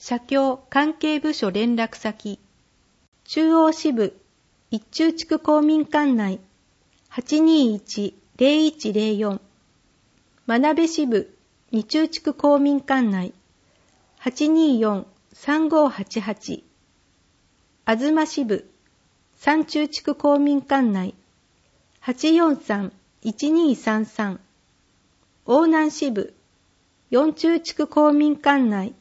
社協関係部署連絡先、中央支部一中地区公民館内 821-0104、真鍋支部二中地区公民館内 824-3588、東支部三中地区公民館内 843-1233、大南支部四中地区公民館内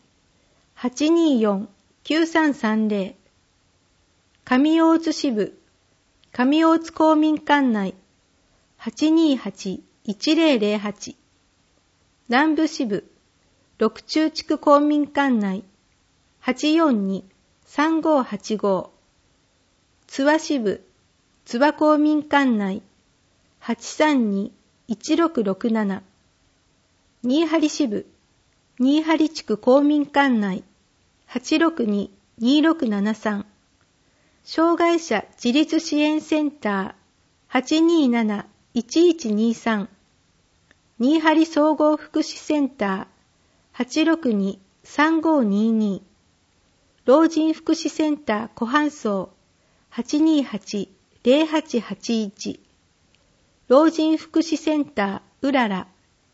824-9330、上大津支部上大津公民館内 828-1008、南部支部六中地区公民館内 842-3585、津和支部津和公民館内 832-1667、新張支部新張地区公民館内 862-2673、障害者自立支援センター 827-1123、新張総合福祉センター 862-3522、老人福祉センター湖畔荘 828-0881、老人福祉センターうらら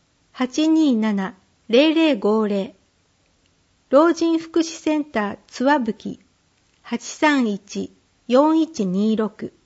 827-0050、老人福祉センターつわぶき 831-4126、